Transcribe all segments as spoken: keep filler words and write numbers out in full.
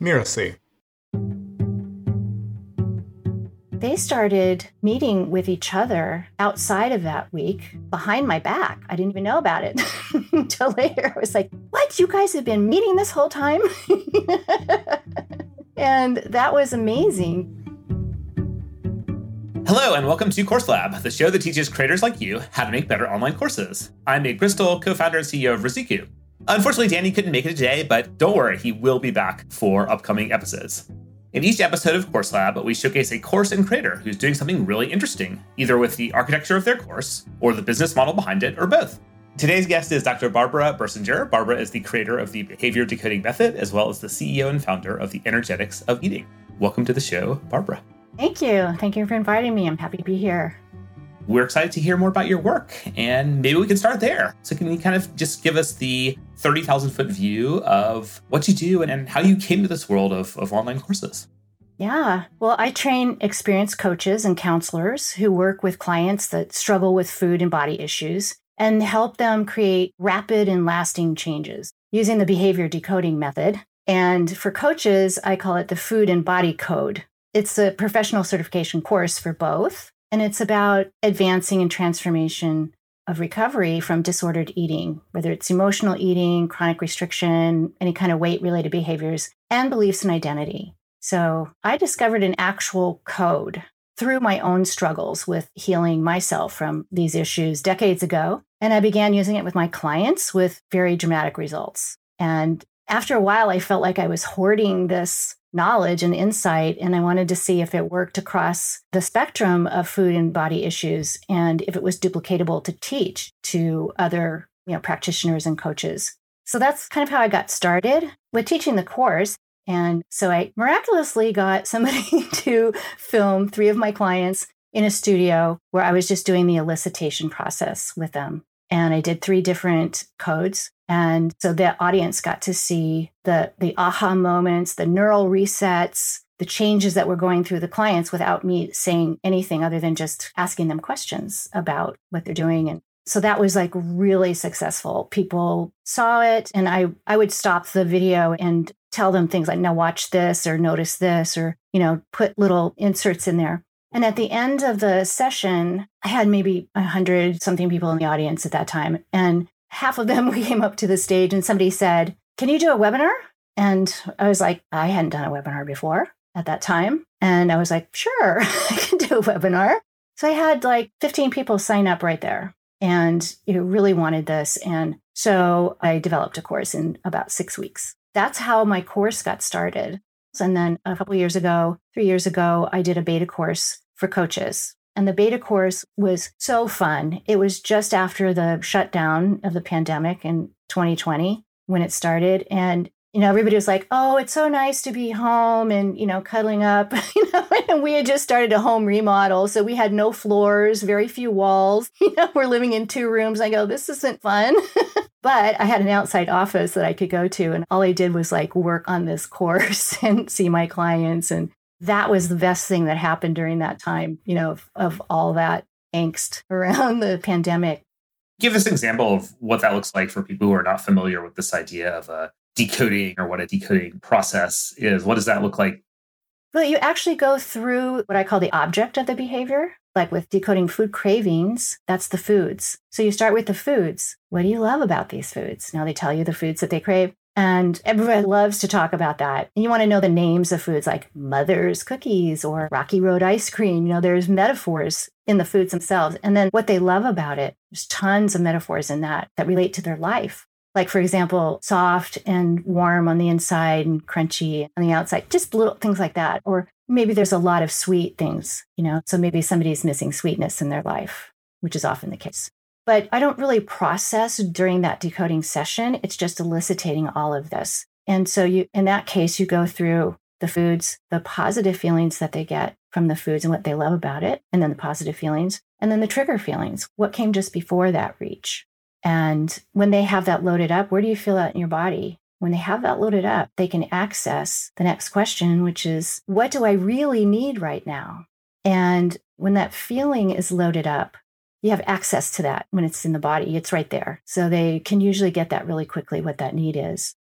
Miracy. They started meeting with each other outside of that week behind my back. I didn't even know about it until later. I was like, what? You guys have been meeting this whole time? And that was amazing. Hello, and welcome to Course Lab, the show that teaches creators like you how to make better online courses. I'm Nate Bristol, co-founder and C E O of Rusiku. Unfortunately, Danny couldn't make it today, but don't worry, he will be back for upcoming episodes. In each episode of Course Lab, we showcase a course and creator who's doing something really interesting, either with the architecture of their course, or the business model behind it, or both. Today's guest is Doctor Barbara Bersinger. Barbara is the creator of the Behavior Decoding Method, as well as the C E O and founder of the Energetics of Eating. Welcome to the show, Barbara. Thank you. Thank you for inviting me. I'm happy to be here. We're excited to hear more about your work, and maybe we can start there. So can you kind of just give us the thirty thousand foot view of what you do and, and how you came to this world of, of online courses? Yeah. Well, I train experienced coaches and counselors who work with clients that struggle with food and body issues and help them create rapid and lasting changes using the behavior decoding method. And for coaches, I call it the Food and Body Code. It's a professional certification course for both. And it's about advancing and transformation of recovery from disordered eating, whether it's emotional eating, chronic restriction, any kind of weight-related behaviors, and beliefs and identity. So I discovered an actual code through my own struggles with healing myself from these issues decades ago. And I began using it with my clients with very dramatic results. And after a while, I felt like I was hoarding this knowledge and insight, and I wanted to see if it worked across the spectrum of food and body issues and if it was duplicatable to teach to other, you know, practitioners and coaches. So that's kind of how I got started with teaching the course. And so I miraculously got somebody to film three of my clients in a studio where I was just doing the elicitation process with them. And I did three different codes. And so the audience got to see the, the aha moments, the neural resets, the changes that were going through the clients without me saying anything other than just asking them questions about what they're doing. And so that was like really successful. People saw it, and I, I would stop the video and tell them things like, now watch this or notice this, or, you know, put little inserts in there. And at the end of the session, I had maybe a hundred something people in the audience at that time. And half of them came up to the stage and somebody said, can you do a webinar? And I was like, I hadn't done a webinar before at that time. And I was like, sure, I can do a webinar. So I had like fifteen people sign up right there and you know, really wanted this. And so I developed a course in about six weeks. That's how my course got started. And then a couple of years ago, three years ago, I did a beta course for coaches. And the beta course was so fun. It was just after the shutdown of the pandemic in twenty twenty when it started. And, you know, everybody was like, oh, it's so nice to be home and, you know, cuddling up, you know, and we had just started a home remodel. So we had no floors, very few walls, you know, we're living in two rooms. I go, this isn't fun. But I had an outside office that I could go to. And all I did was like work on this course and see my clients. And that was the best thing that happened during that time, you know, of, of all that angst around the pandemic. Give us an example of what that looks like for people who are not familiar with this idea of a decoding or what a decoding process is. What does that look like? Well, you actually go through what I call the object of the behavior. Like with decoding food cravings, that's the foods. So you start with the foods. What do you love about these foods? Now they tell you the foods that they crave. And everybody loves to talk about that. And you want to know the names of foods like Mother's cookies or Rocky Road ice cream. You know, there's metaphors in the foods themselves. And then what they love about it, there's tons of metaphors in that that relate to their life. Like, for example, soft and warm on the inside and crunchy on the outside, just little things like that. Or maybe there's a lot of sweet things, you know, so maybe somebody's missing sweetness in their life, which is often the case. But I don't really process during that decoding session. It's just eliciting all of this. And so you, in that case, you go through the foods, the positive feelings that they get from the foods and what they love about it, and then the positive feelings, and then the trigger feelings, what came just before that reach. And when they have that loaded up, where do you feel that in your body? When they have that loaded up, they can access the next question, which is, what do I really need right now? And when that feeling is loaded up, you have access to that when it's in the body. It's right there. So they can usually get that really quickly, what that need is.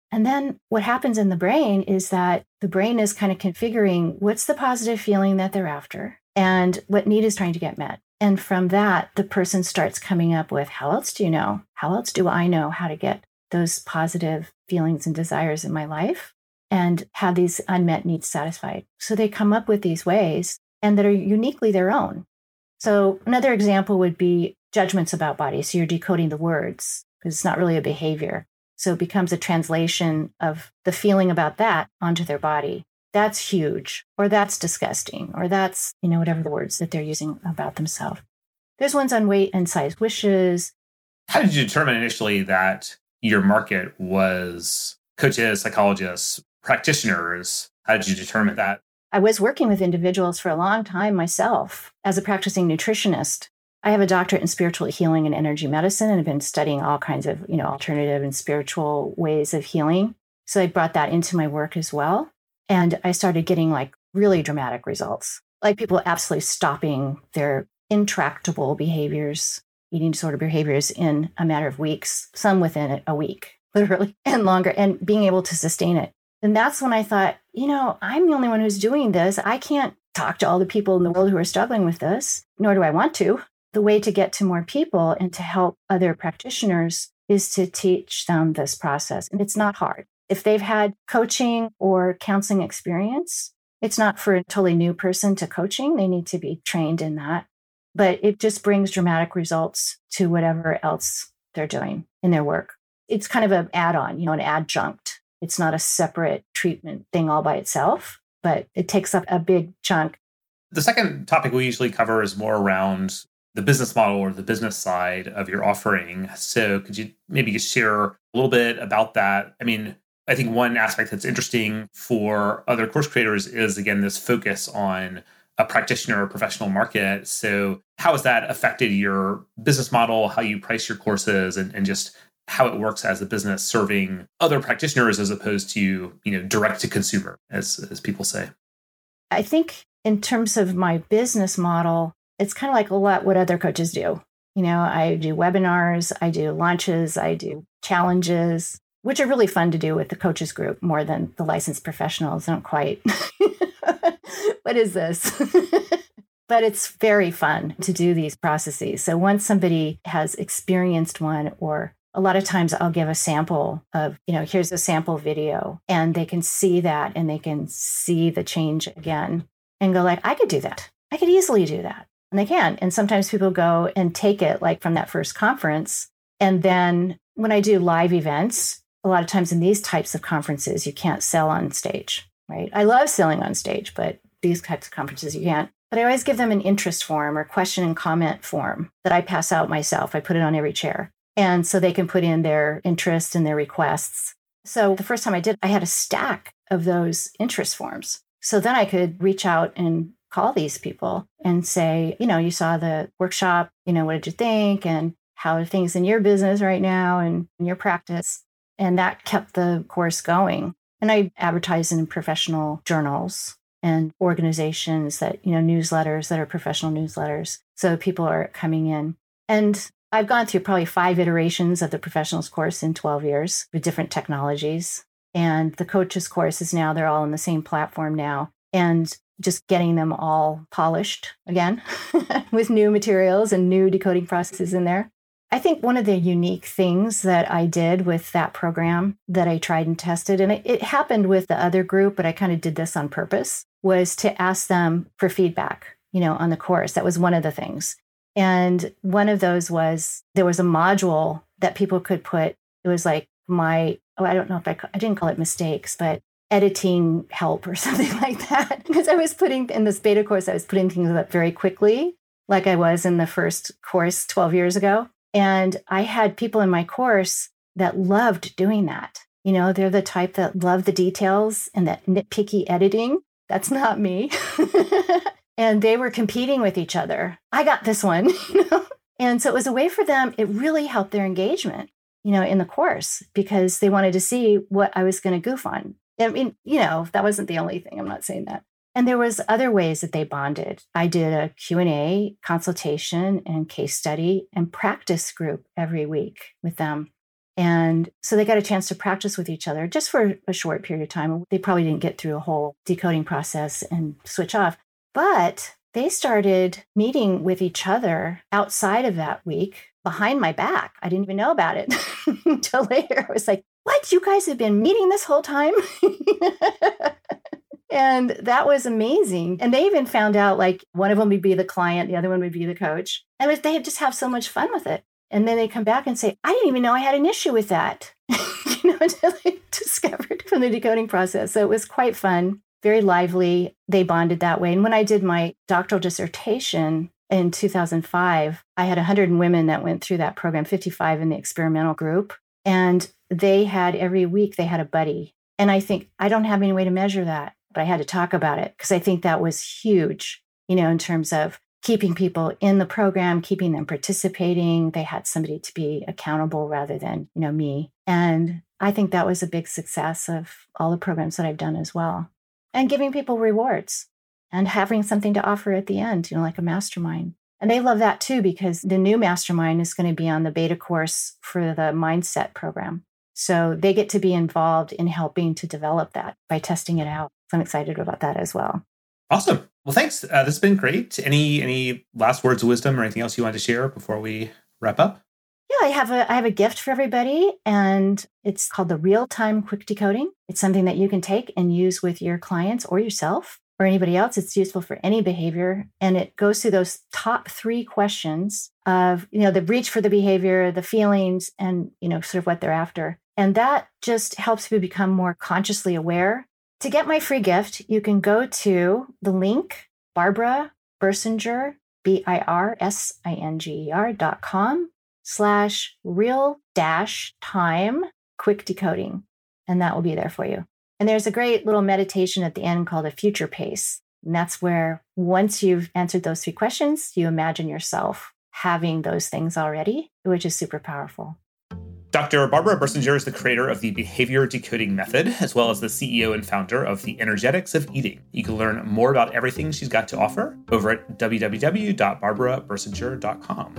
And then what happens in the brain is that the brain is kind of configuring what's the positive feeling that they're after and what need is trying to get met. And from that, the person starts coming up with, how else do you know? How else do I know how to get those positive feelings and desires in my life and have these unmet needs satisfied? So they come up with these ways and that are uniquely their own. So another example would be judgments about body. So you're decoding the words because it's not really a behavior. So it becomes a translation of the feeling about that onto their body. That's huge, or that's disgusting, or that's, you know, whatever the words that they're using about themselves. There's ones on weight and size wishes. How did you determine initially that your market was coaches, psychologists, practitioners? How did you determine that? I was working with individuals for a long time myself as a practicing nutritionist. I have a doctorate in spiritual healing and energy medicine and have been studying all kinds of, you know, alternative and spiritual ways of healing. So I brought that into my work as well. And I started getting like really dramatic results, like people absolutely stopping their intractable behaviors, eating disorder behaviors in a matter of weeks, some within a week, literally, and longer, and being able to sustain it. And that's when I thought, you know, I'm the only one who's doing this. I can't talk to all the people in the world who are struggling with this, nor do I want to. The way to get to more people and to help other practitioners is to teach them this process. And it's not hard. If they've had coaching or counseling experience, it's not for a totally new person to coaching. They need to be trained in that. But it just brings dramatic results to whatever else they're doing in their work. It's kind of an add-on, you know, an adjunct. It's not a separate treatment thing all by itself, but it takes up a big chunk. The second topic we usually cover is more around the business model or the business side of your offering. So could you maybe just share a little bit about that? I mean, I think one aspect that's interesting for other course creators is, again, this focus on a practitioner or professional market. So how has that affected your business model, how you price your courses, and, and just how it works as a business serving other practitioners as opposed to, you know, direct to consumer, as, as people say? I think in terms of my business model, it's kind of like a lot what other coaches do. You know, I do webinars, I do launches, I do challenges, which are really fun to do with the coaches group more than the licensed professionals. I don't quite, what is this? But it's very fun to do these processes. So once somebody has experienced one, or a lot of times I'll give a sample of, you know, here's a sample video, and they can see that and they can see the change again and go like, I could do that. I could easily do that. And they can. And sometimes people go and take it like from that first conference. And then when I do live events, a lot of times in these types of conferences, you can't sell on stage, right? I love selling on stage, but these types of conferences, you can't. But I always give them an interest form or question and comment form that I pass out myself. I put it on every chair. And so they can put in their interests and their requests. So the first time I did, I had a stack of those interest forms. So then I could reach out and call these people and say, you know, you saw the workshop, you know, what did you think? And how are things in your business right now and in your practice? And that kept the course going. And I advertised in professional journals and organizations that, you know, newsletters that are professional newsletters. So people are coming in. And I've gone through probably five iterations of the professionals course in twelve years with different technologies. And the coaches course is now, they're all on the same platform now. And just getting them all polished again with new materials and new decoding processes in there. I think one of the unique things that I did with that program that I tried and tested, and it, it happened with the other group, but I kind of did this on purpose, was to ask them for feedback, you know, on the course. That was one of the things. And one of those was, there was a module that people could put, it was like my, oh, I don't know if I, I didn't call it mistakes, but editing help or something like that. Because I was putting, in this beta course, I was putting things up very quickly, like I was in the first course twelve years ago. And I had people in my course that loved doing that. You know, they're the type that love the details and that nitpicky editing. That's not me. And they were competing with each other. I got this one, you know? And so it was a way for them, it really helped their engagement, you know, in the course, because they wanted to see what I was going to goof on. I mean, you know, that wasn't the only thing. I'm not saying that. And there was other ways that they bonded. I did a Q and A, consultation, and case study and practice group every week with them. And so they got a chance to practice with each other just for a short period of time. They probably didn't get through a whole decoding process and switch off. But they started meeting with each other outside of that week behind my back. I didn't even know about it until later. I was like, what? You guys have been meeting this whole time? And that was amazing. And they even found out like one of them would be the client, the other one would be the coach. And was, they just have so much fun with it. And then they come back and say, I didn't even know I had an issue with that, you know, until they discovered from the decoding process. So it was quite fun, very lively. They bonded that way. And when I did my doctoral dissertation in two thousand five, I had one hundred women that went through that program, fifty-five in the experimental group. And they had every week, they had a buddy. And I think, I don't have any way to measure that, but I had to talk about it because I think that was huge, you know, in terms of keeping people in the program, keeping them participating. They had somebody to be accountable rather than, you know, me. And I think that was a big success of all the programs that I've done as well. And giving people rewards and having something to offer at the end, you know, like a mastermind. And they love that too, because the new mastermind is going to be on the beta course for the mindset program. So they get to be involved in helping to develop that by testing it out. So I'm excited about that as well. Awesome. Well, thanks. Uh, this has been great. Any any last words of wisdom or anything else you want to share before we wrap up? Yeah, I have a I have a gift for everybody, and it's called the Real-Time Quick Decoding. It's something that you can take and use with your clients or yourself or anybody else. It's useful for any behavior, and it goes through those top three questions of, you know, the reach for the behavior, the feelings, and, you know, sort of what they're after. And that just helps you become more consciously aware. To get my free gift, you can go to the link, Barbara Bersinger, B I R S I N G E R dot com slash real dash time quick decoding. And that will be there for you. And there's a great little meditation at the end called a future pace. And that's where once you've answered those three questions, you imagine yourself having those things already, which is super powerful. Doctor Barbara Bersinger is the creator of the Behavior Decoding Method, as well as the C E O and founder of the Energetics of Eating. You can learn more about everything she's got to offer over at w w w dot barbara bersinger dot com.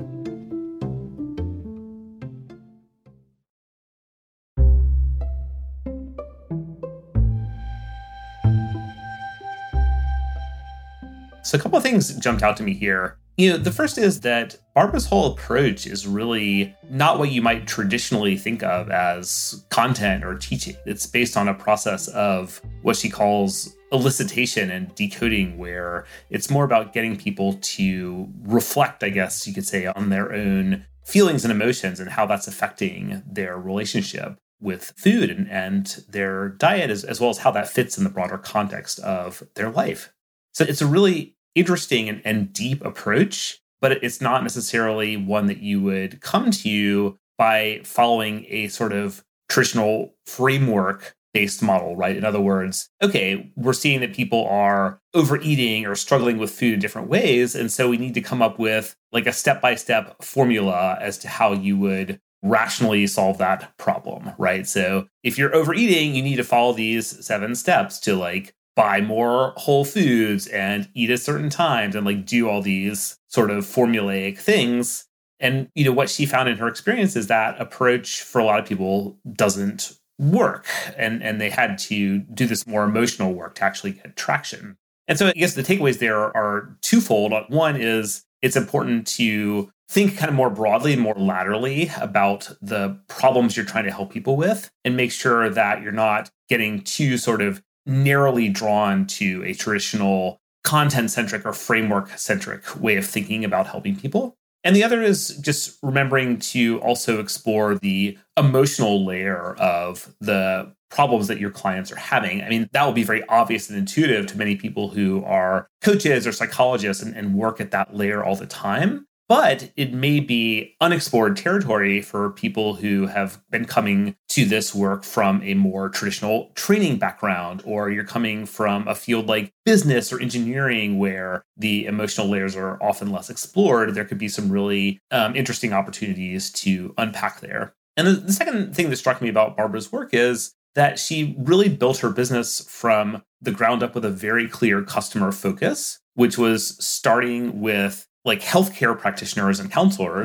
So a couple of things jumped out to me here. You know, the first is that Barbara's whole approach is really not what you might traditionally think of as content or teaching. It's based on a process of what she calls elicitation and decoding, where it's more about getting people to reflect, I guess you could say, on their own feelings and emotions and how that's affecting their relationship with food and, and their diet, as, as well as how that fits in the broader context of their life. So it's a really interesting and, and deep approach, but it's not necessarily one that you would come to by following a sort of traditional framework-based model, right? In other words, okay, we're seeing that people are overeating or struggling with food in different ways, and so we need to come up with like a step-by-step formula as to how you would rationally solve that problem, right? So if you're overeating, you need to follow these seven steps to like buy more whole foods and eat at certain times and like do all these sort of formulaic things. And, you know, what she found in her experience is that approach for a lot of people doesn't work. And, and they had to do this more emotional work to actually get traction. And so I guess the takeaways there are twofold. One is it's important to think kind of more broadly and more laterally about the problems you're trying to help people with and make sure that you're not getting too sort of narrowly drawn to a traditional content-centric or framework-centric way of thinking about helping people. And the other is just remembering to also explore the emotional layer of the problems that your clients are having. I mean, that will be very obvious and intuitive to many people who are coaches or psychologists and, and work at that layer all the time. But it may be unexplored territory for people who have been coming to this work from a more traditional training background, or you're coming from a field like business or engineering where the emotional layers are often less explored. There could be some really um, interesting opportunities to unpack there. And the, the second thing that struck me about Barbara's work is that she really built her business from the ground up with a very clear customer focus, which was starting with like healthcare practitioners and counselors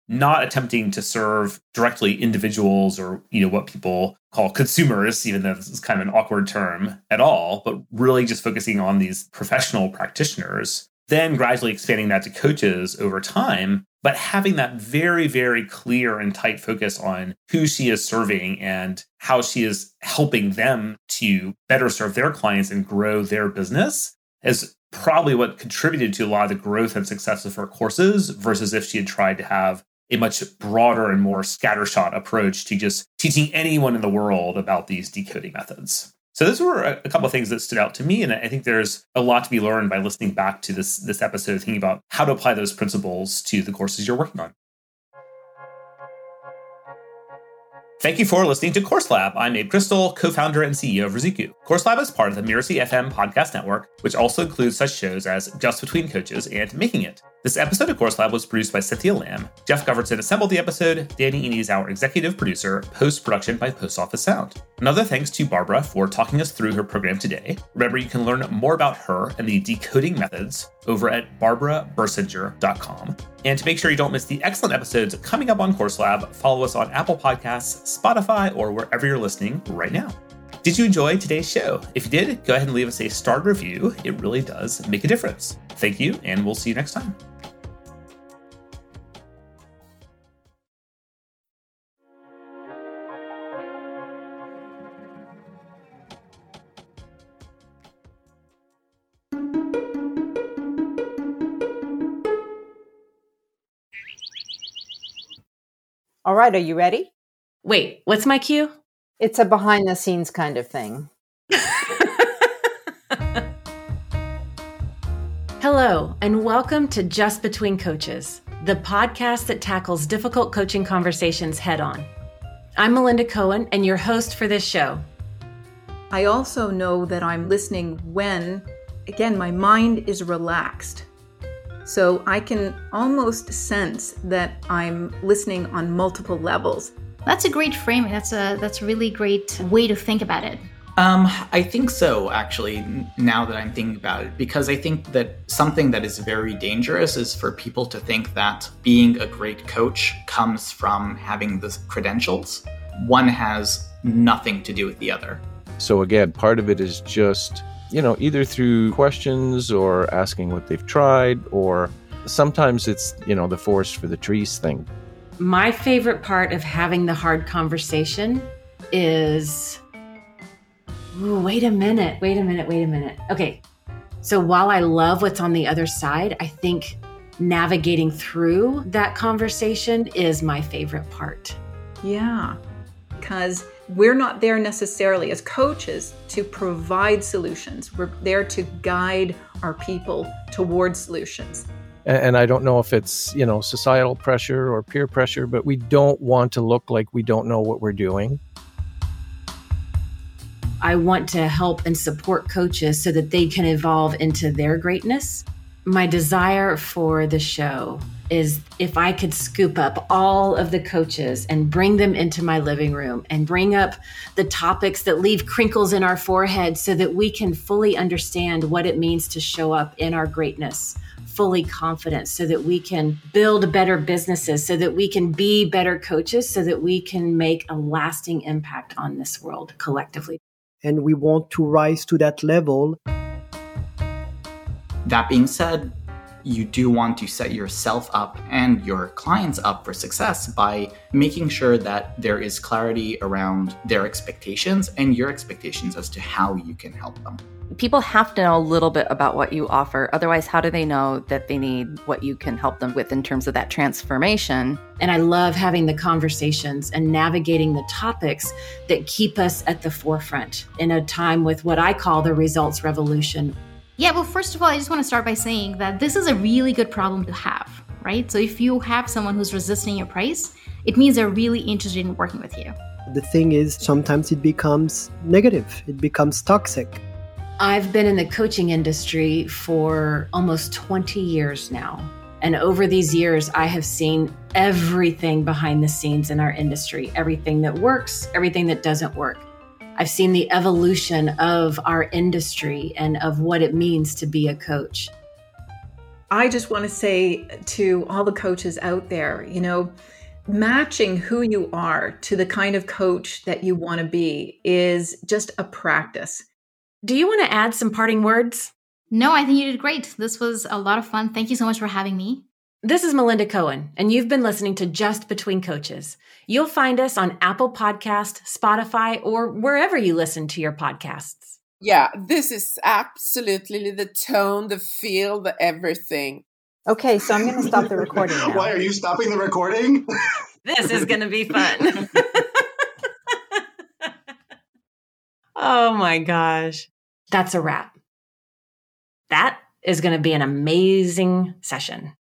not attempting to serve directly individuals or, you know, what people call consumers, even though this is kind of an awkward term at all, but really just focusing on these professional practitioners, then gradually expanding that to coaches over time, but having that very, very clear and tight focus on who she is serving and how she is helping them to better serve their clients and grow their business is probably what contributed to a lot of the growth and success of her courses versus if she had tried to have a much broader and more scattershot approach to just teaching anyone in the world about these decoding methods. So those were a couple of things that stood out to me. And I think there's a lot to be learned by listening back to this, this episode, thinking about how to apply those principles to the courses you're working on. Thank you for listening to Course Lab. I'm Abe Crystal, co-founder and C E O of Ruziku. Course Lab is part of the Mirasee F M podcast network, which also includes such shows as Just Between Coaches and Making It. This episode of Course Lab was produced by Cynthia Lamb. Jeff Govertson assembled the episode. Danny Iny is our executive producer, post-production by Post Office Sound. Another thanks to Barbara for talking us through her program today. Remember, you can learn more about her and the decoding methods over at barbara bersinger dot com. And to make sure you don't miss the excellent episodes coming up on Course Lab, follow us on Apple Podcasts, Spotify, or wherever you're listening right now. Did you enjoy today's show? If you did, go ahead and leave us a star review. It really does make a difference. Thank you, and we'll see you next time. All right, are you ready? Wait, what's my cue? It's a behind the scenes kind of thing. Hello, and welcome to Just Between Coaches, the podcast that tackles difficult coaching conversations head on. I'm Melinda Cohen, and your host for this show. I also know that I'm listening when, again, my mind is relaxed. So I can almost sense that I'm listening on multiple levels. That's a great framing. That's a that's a really great way to think about it. Um, I think so, actually, now that I'm thinking about it, because I think that something that is very dangerous is for people to think that being a great coach comes from having the credentials. One has nothing to do with the other. So again, part of it is just, you know, either through questions or asking what they've tried, or sometimes it's, you know, the forest for the trees thing. My favorite part of having the hard conversation is, ooh, wait a minute, wait a minute, wait a minute. Okay, so while I love what's on the other side, I think navigating through that conversation is my favorite part. Yeah, because we're not there necessarily as coaches to provide solutions. We're there to guide our people towards solutions. And I don't know if it's, you know, societal pressure or peer pressure, but we don't want to look like we don't know what we're doing. I want to help and support coaches so that they can evolve into their greatness. My desire for the show is if I could scoop up all of the coaches and bring them into my living room and bring up the topics that leave crinkles in our forehead so that we can fully understand what it means to show up in our greatness, fully confident, so that we can build better businesses, so that we can be better coaches, so that we can make a lasting impact on this world collectively. And we want to rise to that level. That being said, you do want to set yourself up and your clients up for success by making sure that there is clarity around their expectations and your expectations as to how you can help them. People have to know a little bit about what you offer. Otherwise, how do they know that they need what you can help them with in terms of that transformation? And I love having the conversations and navigating the topics that keep us at the forefront in a time with what I call the results revolution. Yeah, well, first of all, I just want to start by saying that this is a really good problem to have, right? So if you have someone who's resisting your price, it means they're really interested in working with you. The thing is, sometimes it becomes negative. It becomes toxic. I've been in the coaching industry for almost twenty years now. And over these years, I have seen everything behind the scenes in our industry, everything that works, everything that doesn't work. I've seen the evolution of our industry and of what it means to be a coach. I just want to say to all the coaches out there, you know, matching who you are to the kind of coach that you want to be is just a practice. Do you want to add some parting words? No, I think you did great. This was a lot of fun. Thank you so much for having me. This is Melinda Cohen, and you've been listening to Just Between Coaches. You'll find us on Apple Podcast, Spotify, or wherever you listen to your podcasts. Yeah, this is absolutely the tone, the feel, the everything. Okay, so I'm going to stop the recording now. Why are you stopping the recording? This is going to be fun. Oh my gosh. That's a wrap. That is going to be an amazing session.